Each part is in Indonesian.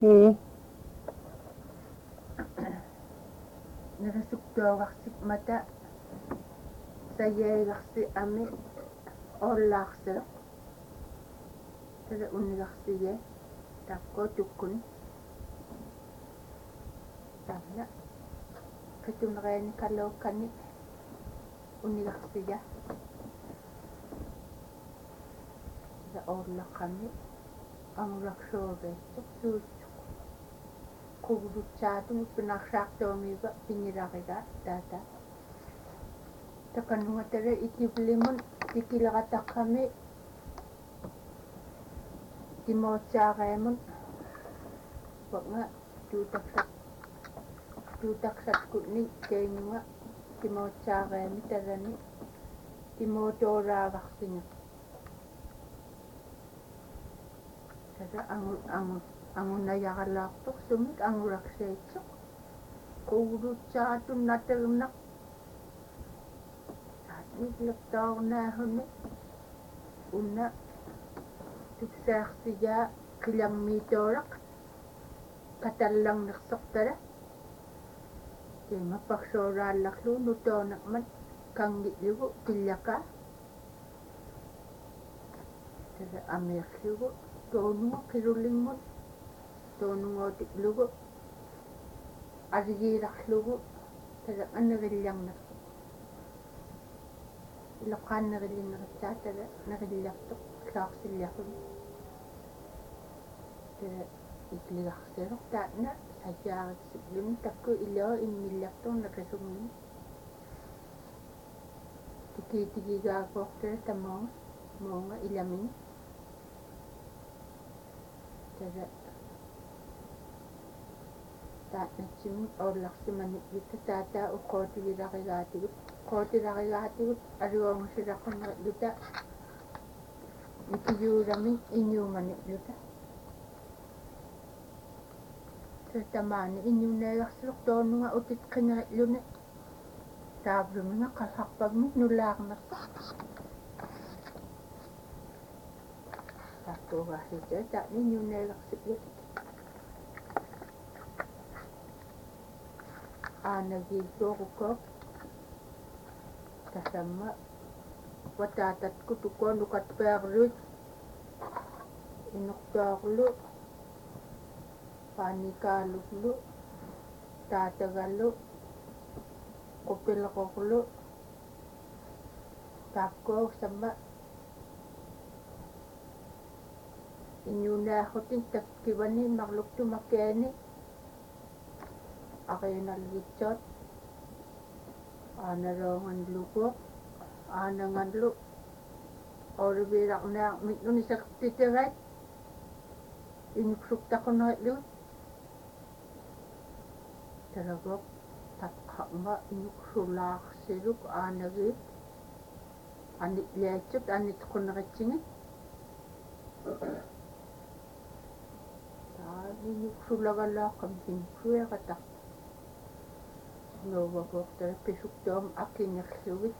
Narasuktuaqarsik mata sayaegarsi ami ollaarseq tala unigarsiga taqqo tukkun tavla katunereeni kalluukkani unigarsiga la ollaqqami angulaksuugeitsuq suutsuq quvulutsaatun pinarsaartuamiva pingilariga taata takannuatala ikivlimun tikilerataqqami timootsaareemun wanga tuutaksatkunni keinunga timootsaareemi talani timootoolaagarsinga tala angunayaralaartuq sumik angulakseitsuq quvulutsaatun naterneq taatniglaptaornaahunni unna tuksaarsigaa qilangmiitooraq katallarnersoqtala tiimapparsuulaallarluu nutoonaqmat kangi'lugu killakaa tala amiirlugu toonunga qilulingmun toonungootiklugu arigiilarlugu tala anerillarnersuq iloqaannerillinneritsaa tala nerillartuq saarsillarun tala ikligarsiruq taatna sajaaritsullun takku iloo immillartuq nakasungni tikiitigigaagoortala tamoonga ilamini tala taatnatsimik oollarsimani'luta taataa uqootilarigaatigut aluongusilaqunneritluta nikiyuulamin iñuumani'luta tamaani iñuuneegarsiruq toonunga utitqineri'luni taavluminga qallarpagmik nulaarnersuq taakkuugaarsitaa taani iñuuneegarsi'lut aanagilluorukook tasamma wataatatku tukuolukatpeerluit inertoorlu paanikaaluglu taatagallu qupilqorlu taakkuug samma iñuunaarrutin takkivani marluktumakkeeni ariinarligitsoot aanaloonganluguoq aananganlu ooliviilarnaaq mitnuni seqtitirait inuksuktaquneritlugut talagoq tatqaqma inuksulaarsiluk aanagiit ani'liaitsut anitquneritsigit inuksulagalaaqqam sinsueqataq nuuvagoortala pisuktuam akingerlugit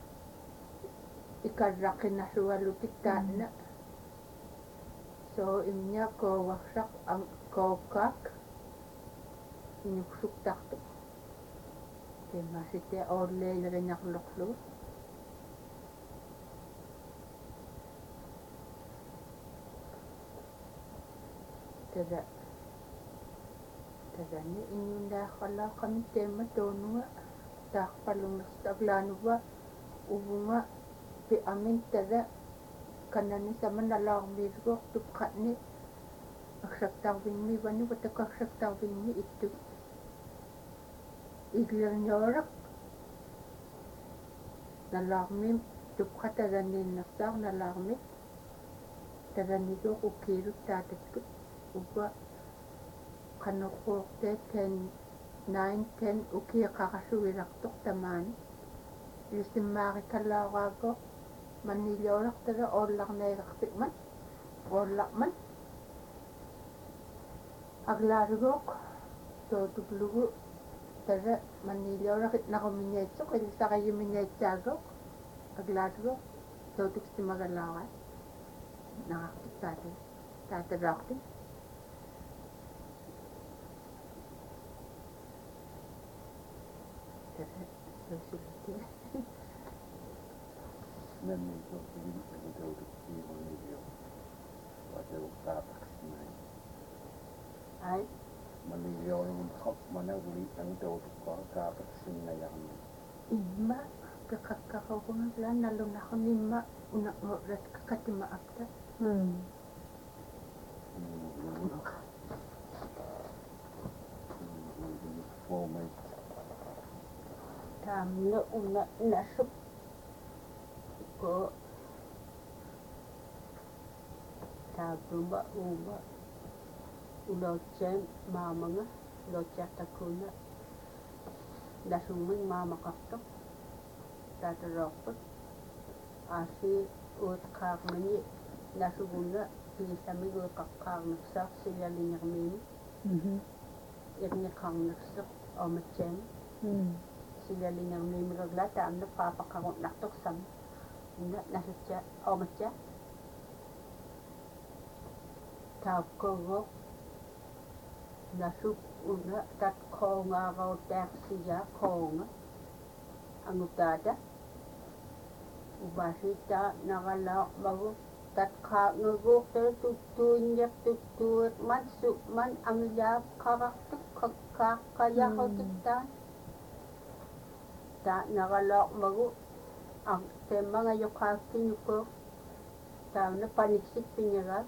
ikarraqinarlugalutik taanna soo imña koogarsaq kookkaak inuksuktartuq timaasite oolleileriñarlorlugut talani iñuunaaqqalaaqamik teemma toonunga taarpalungersit aglaanuva uvunga pi'amin tala kanani samanalaarmiilguq tupqatni aksaktarvingmi vani watakaksaktarvingmi ittut iglerniooraq nalaarmim tupqatalaniinnersaar nalaarmik talaniguuq ukiilut taatatkut uva qanerruorteet 9-10 ukiiqarasugilartoq tamaani lisimmaarikalaoraagoq manniilioraqtala oollarneegarsikman oollarman aglaaluguuq tootuklugu tala manniilioraqit narumiñaitsuq ilisariyimingaitsaagoq aglaaluguuq tootuksimagalaarat naqartuk taatalaortin Manani so pili so to ki Manilio. What they will start tonight. Ai Manilio yung hop managuli ang to ko kapag sinayan. imma kakakakakuna lang nalong na ko nimma una ngorat kakatima akta. Format. Tamno una nasuk ko tabumba uma ulocem mamanga locata kuna nasuming mama kakto tatarokot asi ut kakmani nasuguna pilisami go kakkang naksak sila linyakmin irni kang naksak omacem sila linyakmin raglata amna papakakot naktok sam nasutya omacha tapkogok nasuk una tat konga go taxiya konga angutada ubasita nakala bago tat ka ngugok tutunyap tutuat mansuk man angya karaktuk kakaya kautikta ta nakala bago ang tema nga yokakin ko ta na paniksik pinyaga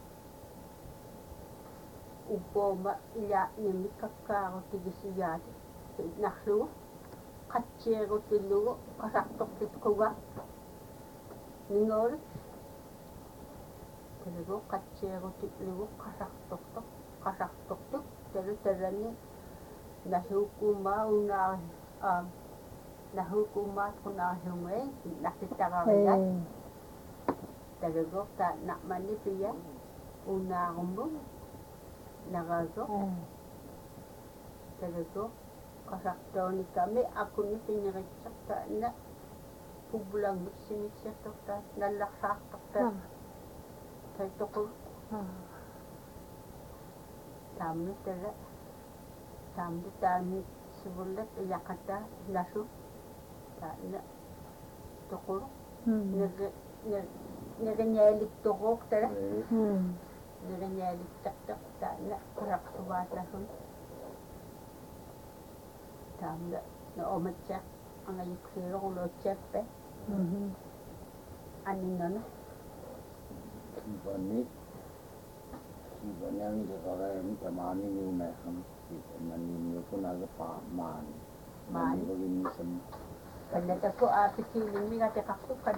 uboma ila nimi kakao tigisiyat naklu katchero tilu kasaktok titkuga ningol tilu katchero tilu kasaktok terani nahukuma una nahukuma kuna hume nakitagawat talago ta nakmani piya una kumbo nagago talago kasaktaw ni kami ako ni piniriksak ta na pubulang sinisya ta nalaksak ta kaya ko tamno tala tamno subulat yakata lasu ta na toko naganyalik toko tala naganyalik tak ta na kurak subat lasu tamda na omatcha ang ayuksiro ko lo chepe aning na Sibanyan sa kaya tamani ni Mehan. Manini ko na pa man. Mani ko ginisam. kanya ta ko pikiling mi kate kaksukan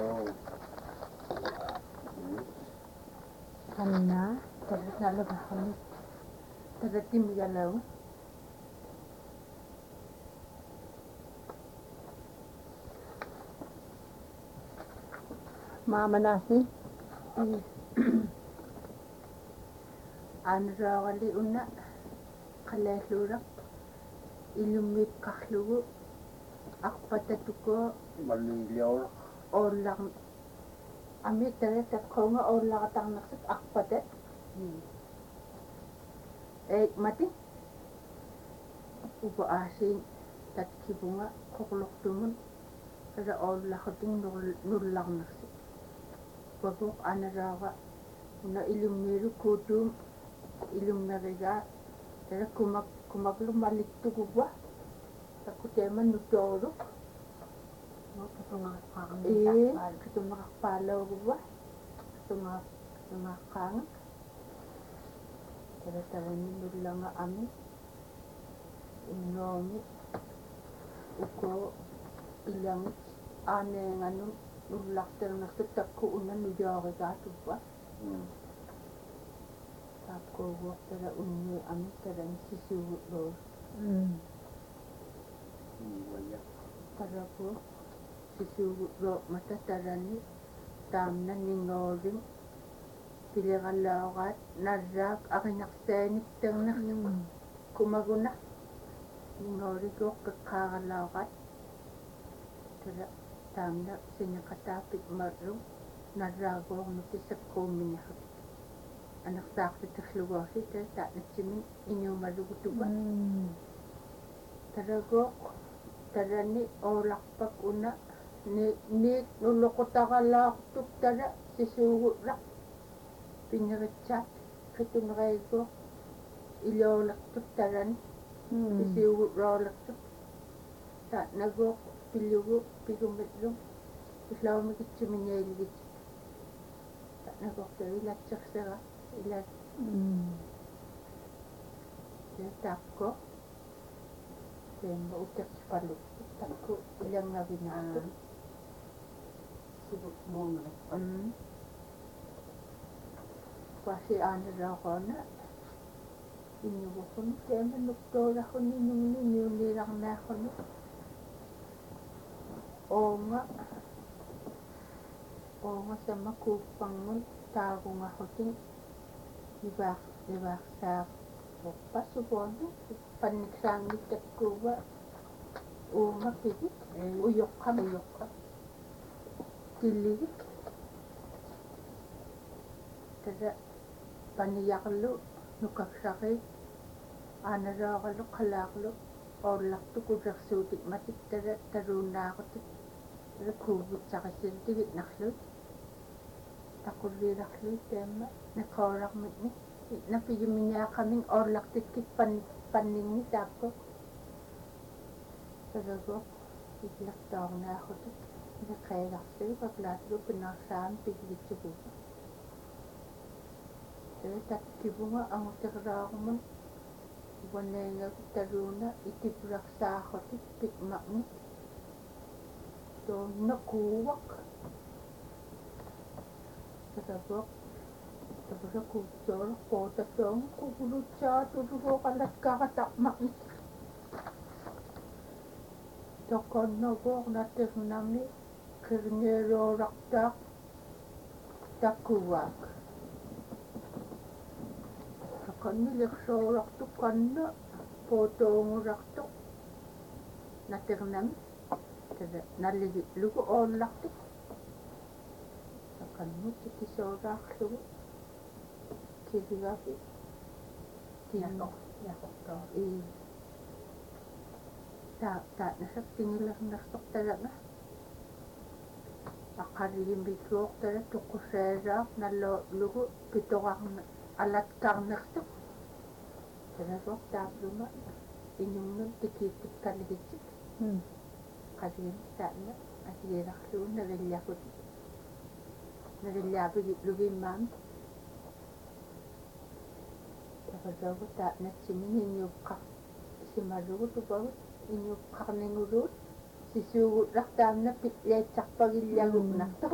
kanina tapos nalabas kami tagatim galaw Mama nasi. anrawali una kalahlurak ilumit kaklugu akpatatuko Manilio. orlang ami tere tatkonga orlang atang naksik akpatat mati upo asin tat kibunga koklok tumun kada orlang kating nurlang naksik bagok anarawa una ilumiru kutum ilumariga tere kumaglu maliktu gubwa takuteman nutoro makakapalaw gubwa tumakang tere ni nurlang ami inongi uko ilang ane nganu nurlak tere naksutakku una nuyari gatuwa tapko wak tere unni ami tere sisuwut lo Tarapo sisuwut lo mata tere ni tamna ningoring pilikalawat narak akinaksenik teng kumaguna ningoring ko kakakalawat tere tamna sinyakatapit marung narago nutisak kuminyak anak sakit terkeluarsi tere tak nacimin inyo malugutuba Taragok tarani olakpak una ni nulloqutaqalaaqtuttara sisuugurraq pinneritsat qitunreigo iloolertuttarani sisiugurroolertut taanaguoq pillugu pigumillum islaamikitsiminialigit taanaguoq ilatssersera ila taakko teemma utersipalu takku ilangavinaartu sibuk muunre pasi aaneraqoona innuguqun teemma nuktooraquni nungni niunniilarnaaqunu oonga sama kuuppangun taagungaqutin ivaaqsaa oppasupoona panniksaanngittakkuuva uuma pigik uyoqqam tilligik tada paniyaqlu nukaksaqi aaneraaaqalu qalaaqlu oorlartu kusersuutik matik tada taruunnaaqutik tada kuuvitsaqissiltigit narlut taqulliilarlu taamma naqoorarmitni napigiminiaqaming oorlartikkit panningi taakko tadagoq ilertaornaaqutik neqeegarsigu kaklaatlu pinnersaam pigilitsuguga tada takkivunga anguterraarumun uaneengagit taluuna itipularsaaqutik pikmaqni toonna kuuvaq tadagoq tabasa kuutsoora qootassoong kugulutsaatulugoqalatkaqataqmaqnik toqonnogoq natirnami qirnieerooraqtaaq takkuvaak toqonniliqsooraqtuq qanna pootoonguraqtuq natirnami tada nalligitlugu oollartuq toqannut tikisooraqlugu kiligapi yaqoqtoo taatnasak tingilernertoqtalanga aqarigimikluoqtala tuqusseeraaq nalloolugu pitoqarna alatkarnertuq tadagoq taapluma inungun tikiittikkaligitsik qasigim taatna asigilarlugu nagillaqut nagillaapigitlugimmaami taqasagu taatnatsimini inniuqqaq simalugu tupagut inniuqqarninguluut sisuugurraq taamna pitleetsarpagillagugnartu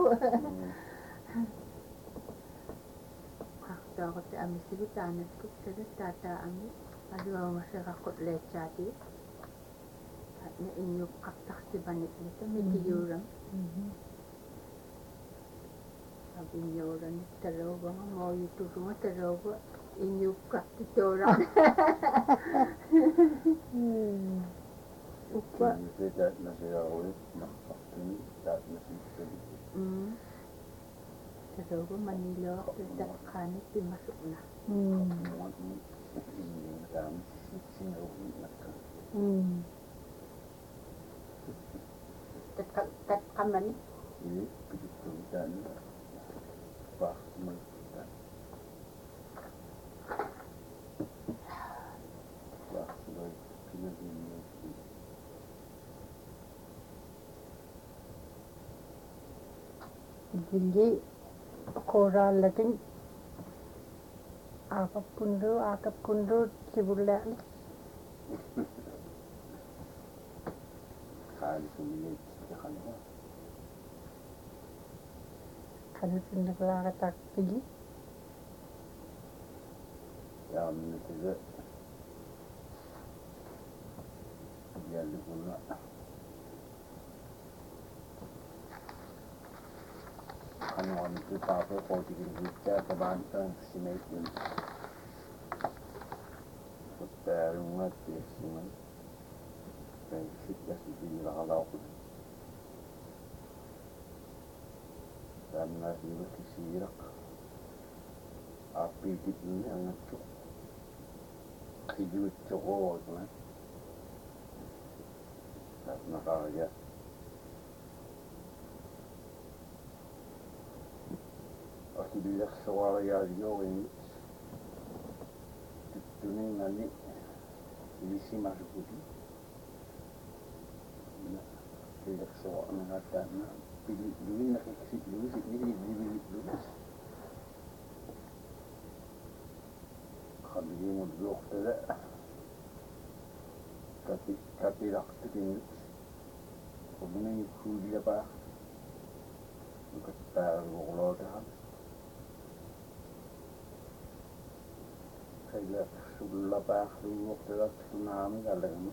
qartooqut amisigu taanatkut tada taataami aluangaseraqut leetsaati taatna inniuqqartartimaniknita mikijuuram abinyoranit talauga mooyutulunga talauga inniuqqartitooraq uppa taatnasigaruit naqartuni taatnasikkali talauga maniloaq taqqaanit pimasukna taam sitsinauginnakka tatqamani pidikkuitaanna paaqmalta paaqsugay pinagimmiutti gilli qoraallatin aaqappundu sibullaaqni qaalisumileitsikaqanua qanutinneqlaaqataqqigi yaamnitiga yallikunna qanuqamitu taaqe qootigilgittaa tabaantaan simaitun uttaarunga tiassungan kaisikkasitiilaqalauqut taannaasiga kisiiraq aappiitikni angatsuq qijutsuqootuna taatnaqaaja killersoariaaliorimi tuttuningani ilisimarsukuti killersoarnagaataanna luinakiksi luisi خليهم الوقت لا كتي لقتين ومن يكون يبا وكتار الغلاتها خيلا سبل باخ الوقت لا تسنامي عليهم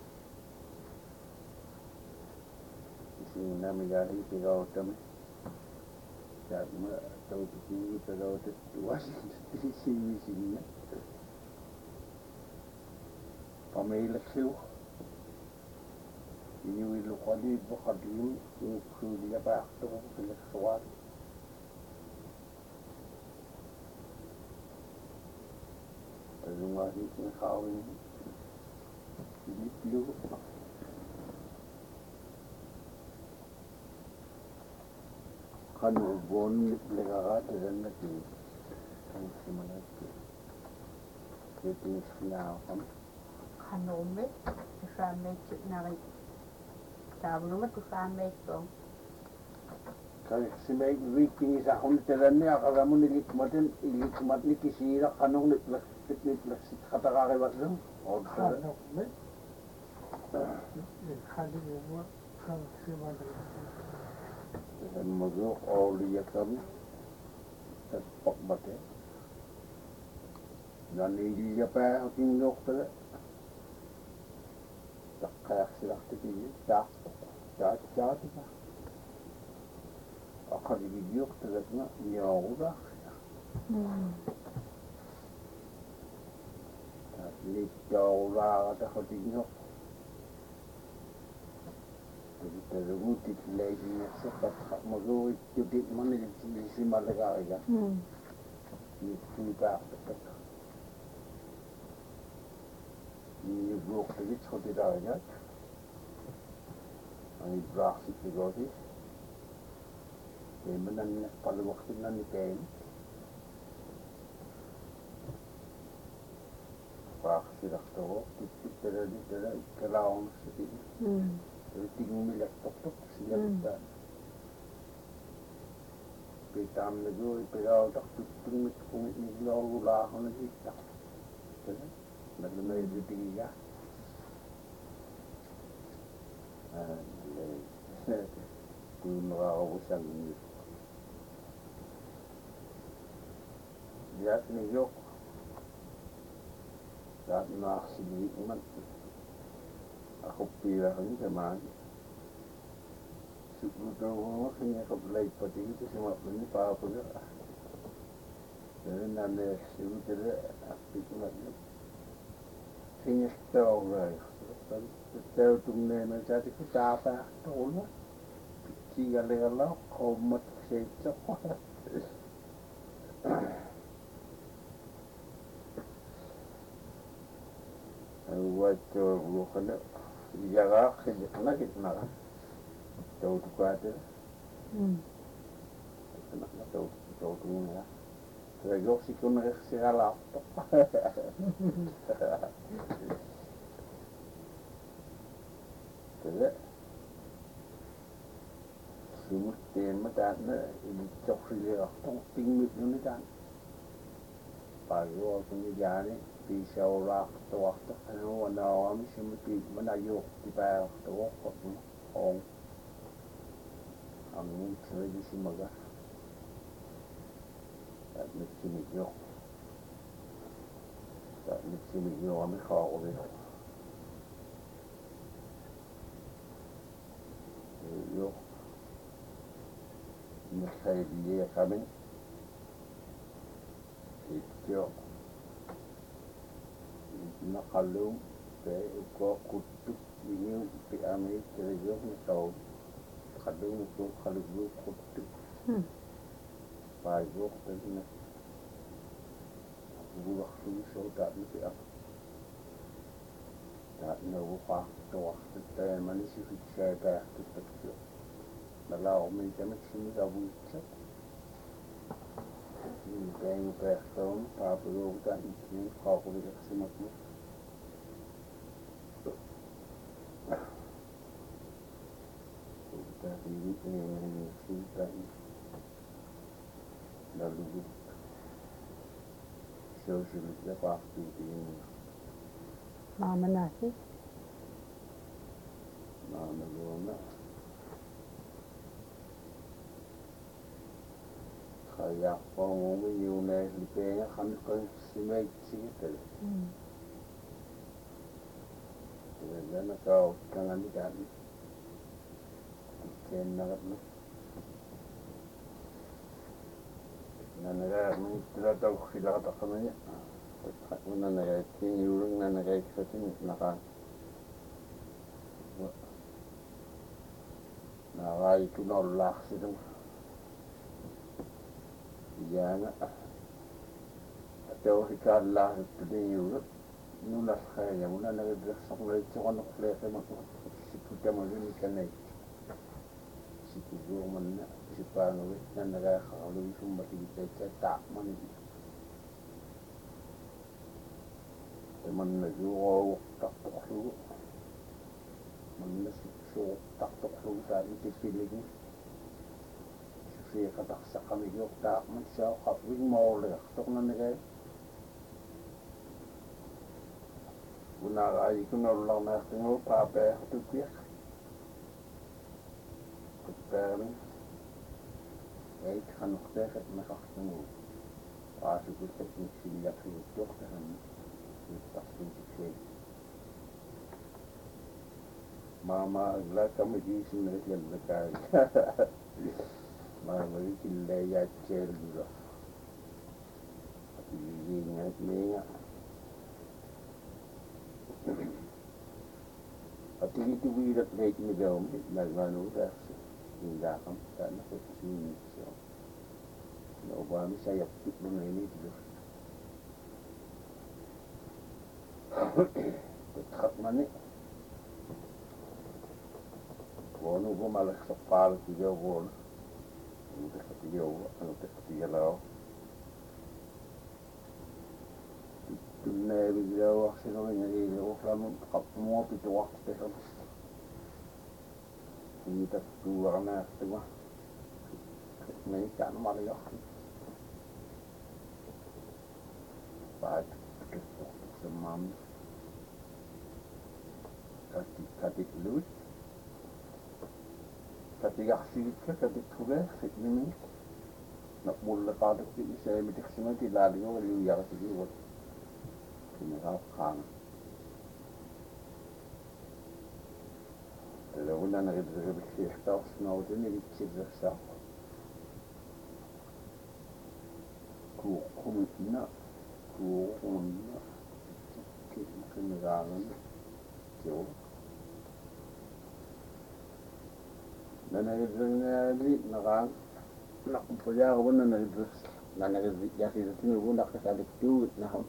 سنامي جاهي تجاوتم جاء ما توتي تجاوت واشنطن دي سي pamilasiw iniwiluqali boqalim iniksuuliapaaqtuq pilaqsuat talungahi nqaawin iliplu qanu bon legarat danati kansimanati ketingisnaaqam Hanume, tusameit nari. Taavunuma tusameit on. Kalsimeit viikingi sahun telanne aqalamun ilikmatni kisiira qanung nitlassit qataqaqivatlu Hanume. Hanume kalsimai. Emmagu awliyakam tatpaqbate. Nani iliyapa kingoqtala. Taqaaqsilaqtiki taaqtiqa aqaligiuqtagatna niauraqsila liittauraaqataxotignoq talugutik laisinerseqat maguittutik manilisimalagaariga niipaaqtatak niuqtagit xotidaajat ani braaxsittigoti emananne qaluwaqtinnanni teen braaxsilaqtogo tittittalali tala ikkalaornussati tigumilaqtortoq silapitaan pitaamnagui pigautaqtuttummit kumitnigiorgulaarnagitaq tala naglumayutigiga kunraawusangni yatniyok yatnaaqsiliikman aquppiilaqni tamaani suklutorungaqiñaqaplaipatigi tusimaqluni paapaga naneersigutele appikmatni singistauraaja tautumneematati taapaaqtoruna pitsigalegala qommatseitsoq awattoruqala iyagaaqqiqnagitnaqa tautukaatela tautunga tragoqsikunneqsigalaartoq tala sumutteemma taanna ilitsoqsiliaqtoq tingmitluni taan paaguaquni jaani piisauraaqtoqartoq anuanaawami sumupiimanajuuqtipaaqtoqoqqatnu oong angun tradisimaga tatmitsimigyoq tatmitsimigyoqami qaaquviro yo naqaydiye qamin itjo naqalum pe ko kuttu ini pi ami tejo naqaw qadum ko qalu kuttu pajo tadina buaxtu so tatni ap tatna wuqa toqtu tamanisi fi shayba tuttu nalao min tamak simi gabuitsa Yung person, papagod ka, yung kakulit sa matmo. Tapi ini cinta lalu sosialnya pasti ini Mama nasi. mana guna kayak ngomong Yunus lipenya kan simait gitu. Jadi kau jangan dikali. Kenapa? Nanaga tidak tahu sila katakannya. Nanaga ini urung nanaga iksatin nakan. Naga itu nolak sih tu. Jangan. Tahu hikalah itu dia urut. Nulas kaya mula nanaga dasar mulai cakap nak lihat macam siapa macam ni kan ni. Siguro man na si Pangawit na nakakauloy sumatibitay sa takman niya. Man nag-uwawak taktok-lugo. Man nasuksok taktok-lugo sa itipilig niya. Siya kataksa kami yung takman siya kapwing maulag. Tok na nagay. Unakay ko na ulang natin mo pape ito piyak. Pero ay kanok deket nakakasamo kasi gusto kong sila pinutok kan ipasok siya mama agla kami gising na yan nakay mama sila ya chel dulu ingat niya at itu wirat na ikinagaw mo nagmano kasi hingga kami sana sa sini siya. Naubami saya pikir na ini dulu. Tetap mana? Bono ko malas sa pal tiga bono. Ano tiga lao. Tunay biglaw ako sino nga ilo kamo kapmo pito waktu pero. Ini tertua na semua. Ini kan malah Pak itu semam kati lut kati yaksi kati tugas ini nak mula pada ini saya mitik semua tidak ada yang lihat sih buat ini kan لو قلنا أنا غير بكثير احتاج نودني بكثير زرسا كوكونا كم نقالن جو لأن غير نقال نقم فجاه قلنا نغير لأن غير ياخي زتين يقول نقص على الجود نحن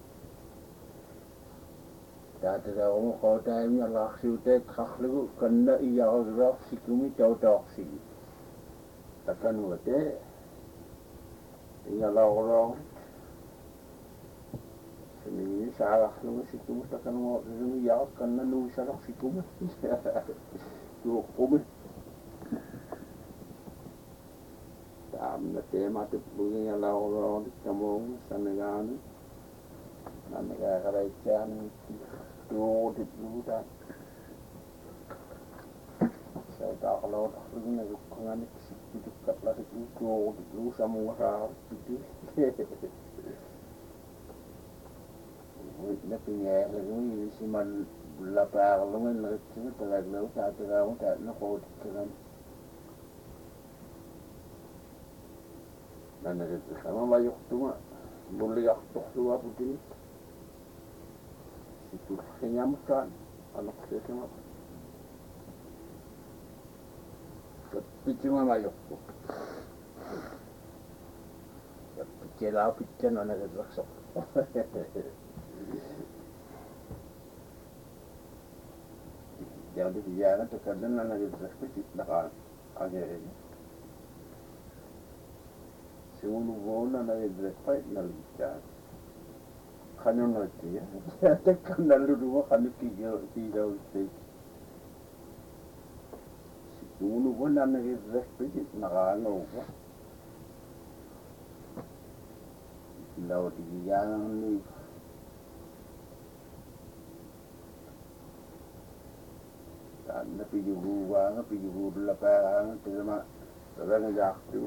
Dada orang kau dah ni Allah siutai khaklu kena ia orang sikumi jauh taksi. Takkan wate, ia orang sini salah lu sikumi takkan orang ia kena lu salah sikumi. Tu kumi. Tam na tema tu punya orang kamu sanagan, nanaga kerajaan. Yo dulu dah. Saya tak kalau ini dengan itu katlah itu dulu sama orang itu. Ini punya lagi si man lapar lengan lagi terlalu lalu tak terlalu tak nak kau dengan. Dan itu sama banyak tu mah boleh aku tu apa begini. Itu senyamkan anak saya semua. Tapi cuma mayok tu. Celah pican anak terlaksok. Jadi dia kan terkadang anak terlaksok nak akhirnya. Sunu bona na idrepai na licha. Kanyo na tia. Tekan na lulu kanu kigau te. Sunu bona na idrepai na kano ba. Lau di yang ni. Na pijuwa na pijuwa pa na tema rang jak tu.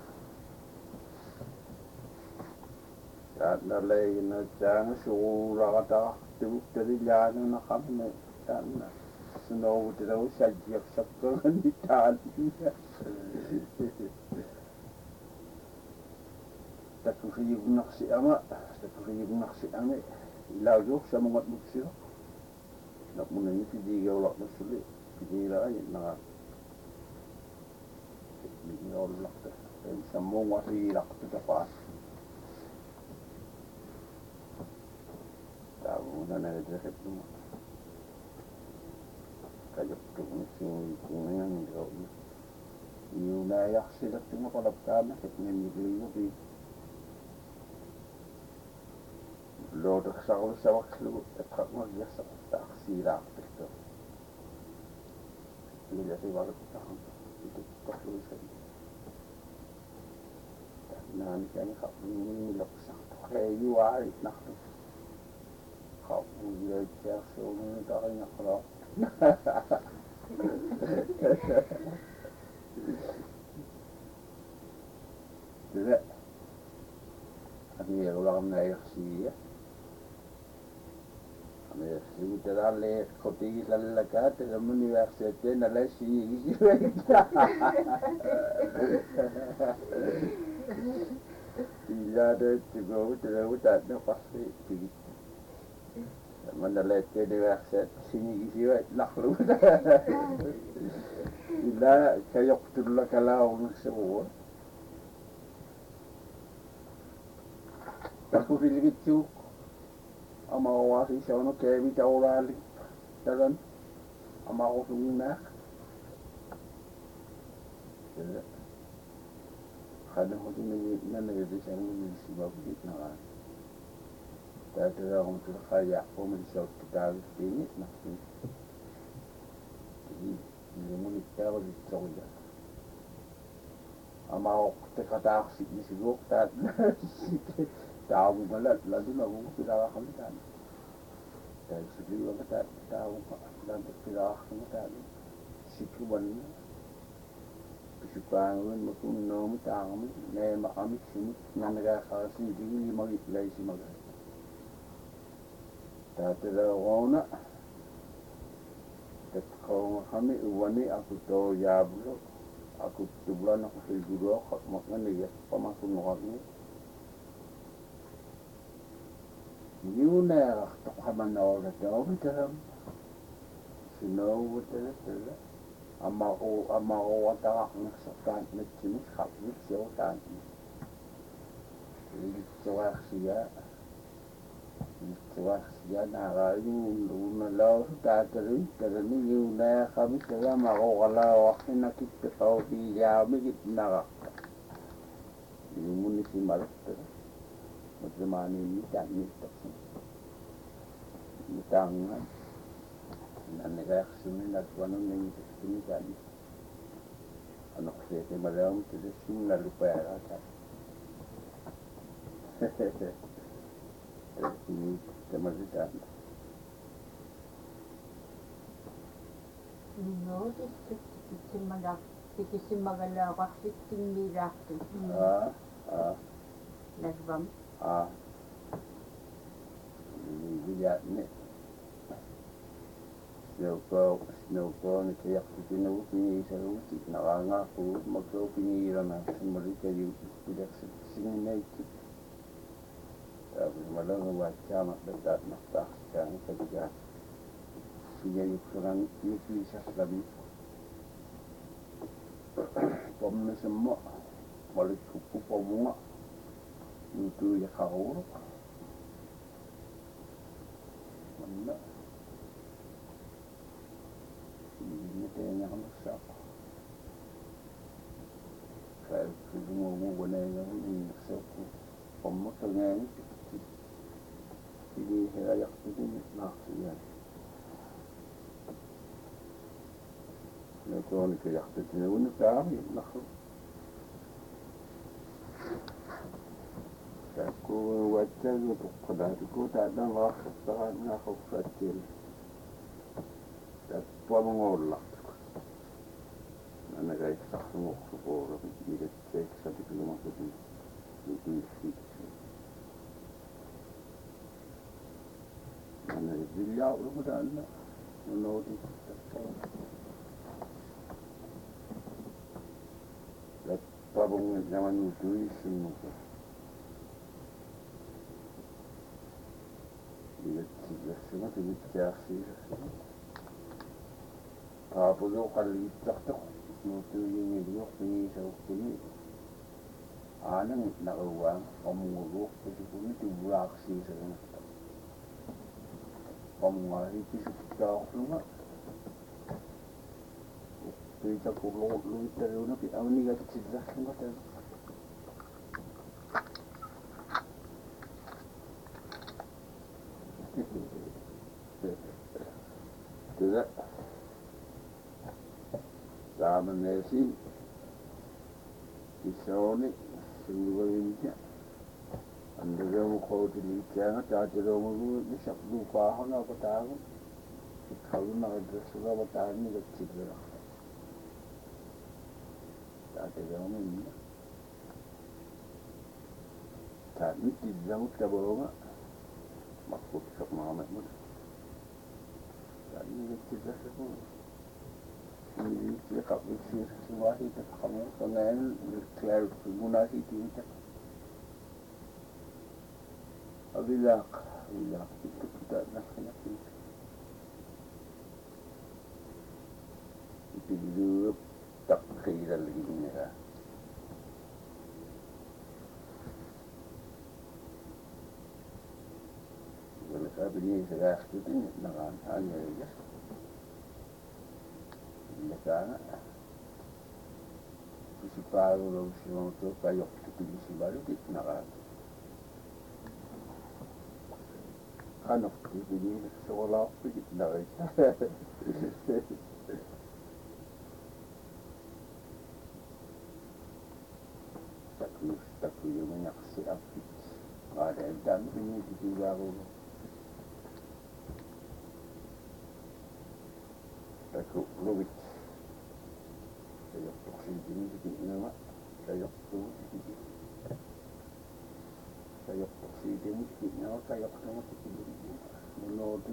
Na lei na chang su ra ta tu teri ya na kham ne tan na snow de ro sa ji sak ko ni tan ta ku fi nak si ama la jo sa mo ngat mu si nak mo ni ti di ga la na su le di la na ni ol la ta sa mo wa ri la ta pa una na de repto kayo tu sing kungan do yu na ya sila tu mo pala kana ket ni liyo bi lo de sa o sa wa klu et khat mo ya sa ta sila to ni ya se wa ta itu to lu sa na ni kan khat ni lo sa to yu ai na học người cha xuống đó nhặt đó thế anh nhiều lần này gì á anh xin cho ra lệ có tí là cả từ university là lấy gì thì ra đây thì có đạt nó phát thì mana lete de verset sini gisiwa naklu ila kayok tulla kala ung sewo aku pilih itu ama wasi sono kebi tawali dalan ama ko sunna kada mo ni nana de sanu ni sibabu na Tadi orang tu kaya pun mesti kita ini nak jadi ini kita boleh coba. Amau kita kata aksi ni sibuk tak tahu malah lalu nak kita akan kan. Dan sebelum kita tahu dan kita akan kan sikuan kesukaan mungkin nom tahu ni makam sini nanaga kasi di magi lagi si maga. Tata ona tet ko kami uwani aku to yablo aku tublan aku filguro kok makan ya pamaku ngorni yuna to kaman ora to bitam sino wala amako wata nak sakan nak sini khap ni siotan ini cewek sia Tuas ya narayu luna lau ta teri ni yuna kami kaya mako kalau ina kita kau di ya mikit narak yumun si malat macam ni tak ni tak ni tangan nan negara sini nak wanu ni sini kan anak saya malam tu sini lalu payah kan ini kemerdekaan. No, itu magala kasi tinggirak tu. Nasbam. Ini dia ni. Snow ni kayak tu ni seru nak aku makau pinggiran mereka tidak sini naik. Malang baca mak dekat nak sekarang kerja punya ukuran ni bisa lebih pom semua balik kupu pomua itu ya kau mana ini tanya masak kalau semua guna yang ini ngayon. Hindi sila yaktitin nakasiyan. Natoon ka yaktitin na una kami nako. Aku wajar untuk pedariku tak ada masalah aku kecil. Tak apa mengolak. Anak guys tak semua sekolah tidak cek satu kilo maksudnya itu isi. Anak beliau lu pada anak menurut tak apa mengolak zaman itu semua. Semua tidak biasa. Apa tu kalau tak nutu ini dia punya sahukuni. Anak nak uang, omong sahukuni tu beraksi sekarang. Omong itu sudah lama. Kita perlu lu terus nak awak ni kat cerita semua tu. Tidak. Zaman nasi, isoni, semua ini. Anda jangan kau jadi jangan cari orang ni siap lupa hana apa tahu. Kalau nak ada sudah apa tahu ni kecil lah. Cari orang ni. Tapi tidak kita bawa makhluk sama amat pun. Jadi kecil semua. Ini cakap bersih semua itu kamu kenal clear guna itu. Abilak itu kita nak kena itu dulu tak kira lagi ni lah. Kalau saya beli segala sesuatu ni nak hanya je. Karena isi paru lalu semua tu kayak itu isi baru kita nak. Anak itu ni sekolah kita nak. Tak boleh banyak siap. Ada dan ini juga baru. Aku lebih saya toksi ini sedikit nama saya toksi ini sedikit nama saya sama sedikit menurut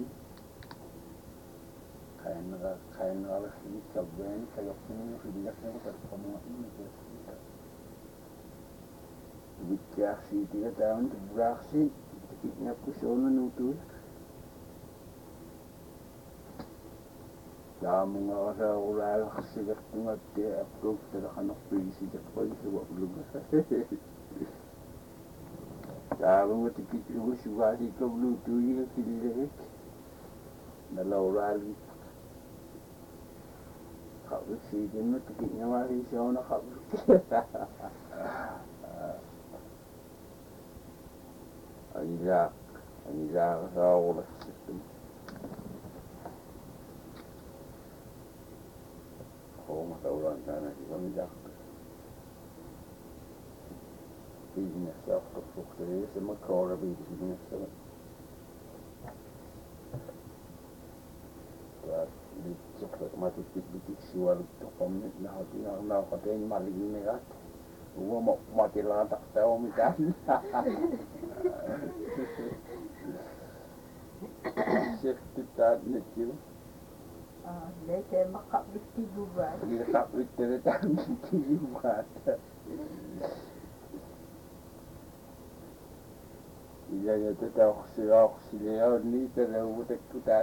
kain alas ini cabai saya punya sudah saya terkamu ini bicara 3 tahun beraksi sedikitnya kusono nutu. Kamu ngasa ulah sejak tengah dia approve telah anak polisi sejak pagi sebab belum. Kamu tikit lu sudah di keblu tu ya kiri. Dalam rally. Kau sih dia nak tikitnya mari siapa kau. Anja kau lah sistem. Oh, mata orang sana juga menjak. Bisnes aku fokus sama kau bisnes sama. Di cepat mati titik siwal tu kami nak kata ini maling ni kan. Gua mau mati lah tak tahu macam. Chef kita ni tu. Leke makap bukti juga. Dia tak betul tak bukti juga. Ia itu tahu siapa ni terlalu dekat.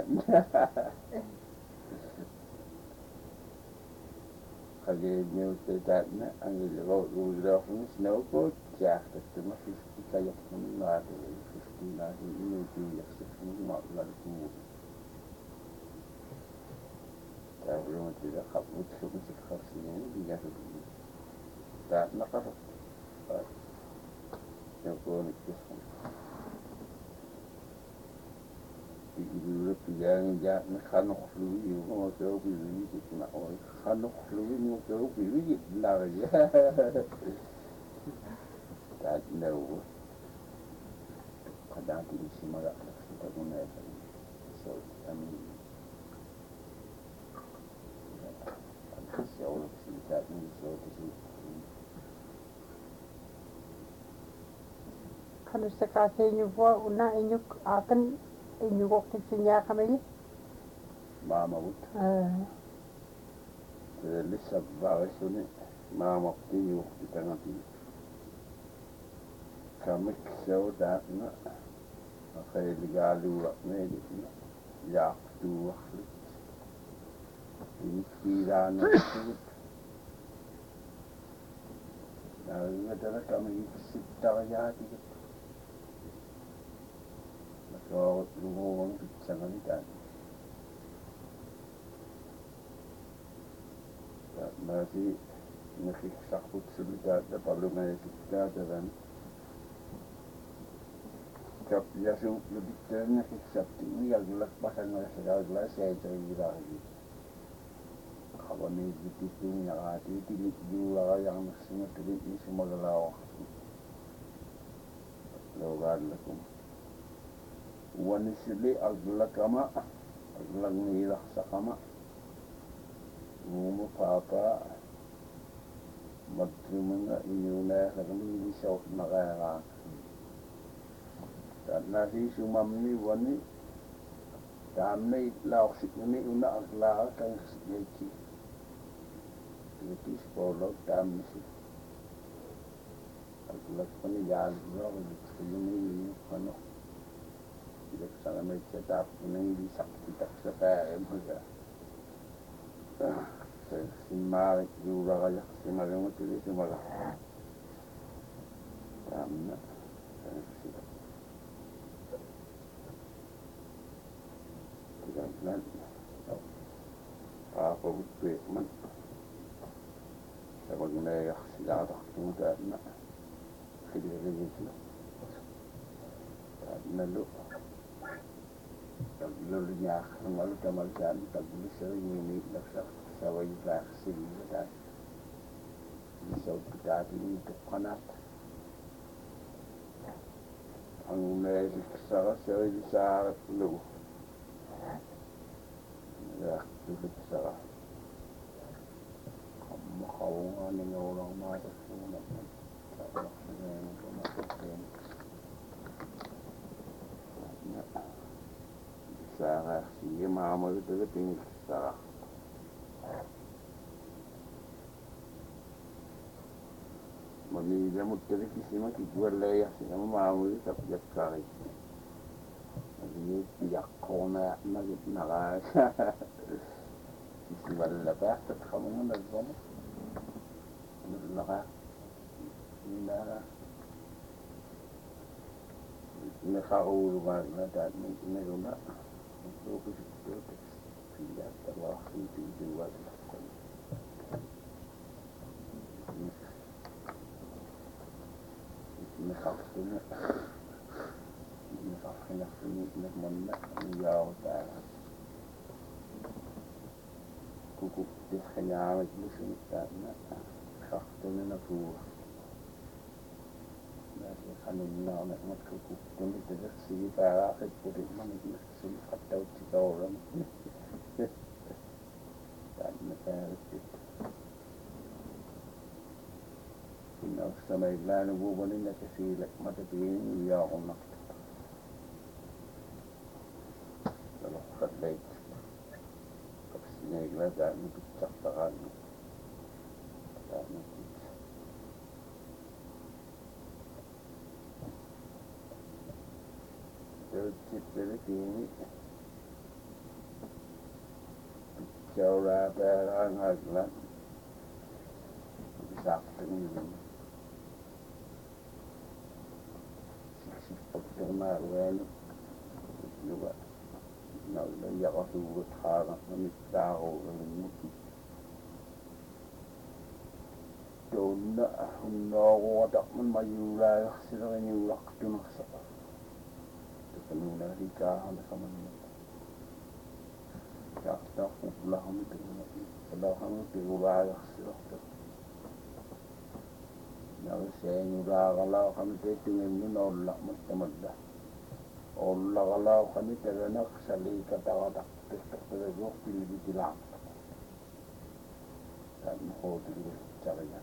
Kagaknya dekat na angin laut udah pun snow coat jah tapi masih kayak mana tu 50 lagi ini tu yang semua lalu. Belum tidak kabut sebesar khasnya dia tu tak nak apa Jagoan itu ibu yang jangan kanok flu mau jauh pilih itu nak orang kanok flu mau jauh pilih itu lah ya tak tahu kadang tidak semua kita guna so kami siapa sih tak ni so tu Kalau sekarang ini buat una ini akan ini waktu sinya kami. mama but lisa bawa sini mama tiu kita nanti kami siapa dah na kayak legalu ni ya tu ini kira na tu ada kami kita ya tu kalau lu jangan kan masih masih sakut sudah ada perlu nggak kita dan kap ya sih lebih cernya sakti ini yang jelas pasang nggak jelas saya cerita lagi kalau nih itu yang ada di juga yang semua ini semua lalu lalu wanisili aglakama aglangnilah sakama mumu papa madrumuna inyuna sakami bisa nakaya karena si sumamni wani damne laoksik ini una agla kan sikiki itu sekolah damne si aglak pani jalan ini kano tidak sangat mencetak ini bisa tidak sesuai mereka. Simak juga kayak simak yang itu simak. Karena tidak benar. Apa buat man? Saya mengenai sejarah muda nak hidup ini. Lalu lalu niya malu tamalkan tagulis ini naksa saway vaksin dan bisa kita ini kanat ang medis sa saway sa lu ya itu sa makawang ni orang mata semua Sarah, si mama itu tinggi Sarah. Mami dia muter kisi mah kibuat leh si mama itu tak biar kari. Jadi biar kona nak nak kisi balik apa tak kamu nak kamu nak nak nak kau rumah nak nak rumah. Itu tidak terlalu dijual ini khasnya ini mana jauh dah kuku di hanya itu sini karena khasnya nafu Nasi kanina nak kuku kundi tidak sih para itu mana sih atau tiga orang dan mereka itu ini sama iklan bukan ini kasih lek mata pilih ya orang kalau kerja kasihnya iklan dan itu cakap Jadi ini jauh berang agak bisa ini sisi perkenalan juga nak lihat aku berharap kami tahu ini Tuna hunnaruata man mayulaaqsilerini tukanunarikaaana samanna taaqtaaqupulahami tukunalahami tiulaajarsilerta nariseenulaaqalaaqami teettungennunaullarmat tamalla ollaqalaaqami taganeqsaliikataqataqtiqtaqtagajuorpilivitilaaqta taanmuqootiligatsariga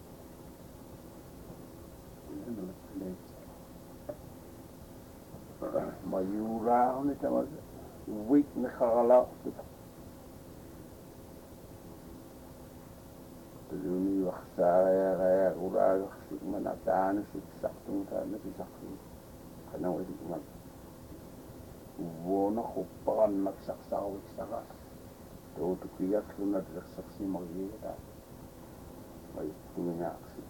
mayuraaqni tamalla uvikneqaralaaqtut tuluni waqsaariaqaya ulaagersi manataanisitsartum taanasisartum qanauisikman uvuonerupparannaqsarsaruiksaqa tuutukiakluna tilersersimarigiita mayukkumingaaqsi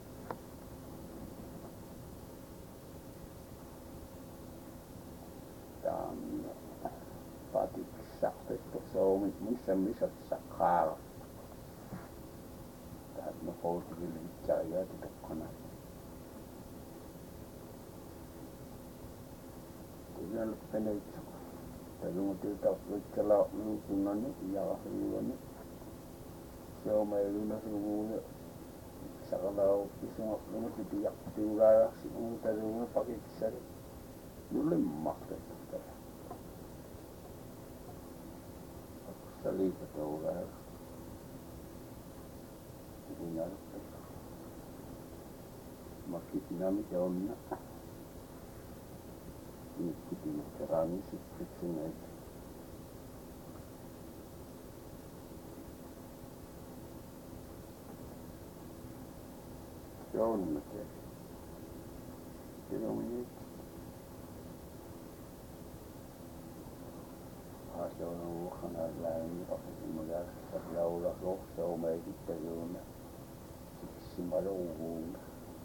taanna paatikkissartettorsoomit missammisatsaqaara taanna qoutigilivitsarigaati toqqana tunalukkaneitsoq talungutiutarrikkalaarnuukunnani iarariuani soomailunasuguuna saqalaaruppisungorlunga titiartiulaagarsigu talunga pakitsali nulimmartattuta saliikatougaa inalukka makitnami taunna nikkitinukkerani sikkitsinait taunnatte tilumit aasaunuuqanalaani oqisimugaaqarlaulaqorsaumaikittaguuna siksimaluuguuna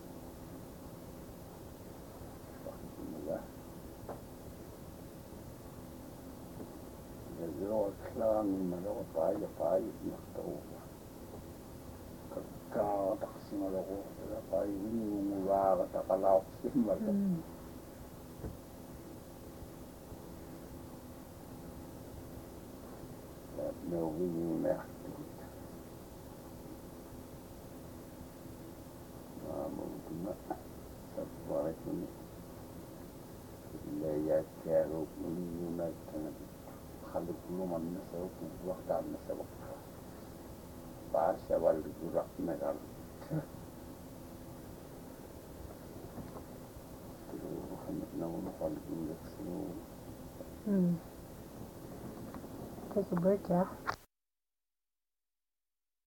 oqisimugaa yaluaqlaangimmaloqapaayapaayiqnartaruuga kakkaataqsimaloqortala paayunnungulaarataqalaorsimmata neugiunertikut maamutuna sapparituni illayakkaaruuquniunaikkana khalukulumannasarukuuaqtaannasavaq paassavallikuraqnagal Take a break, yeah.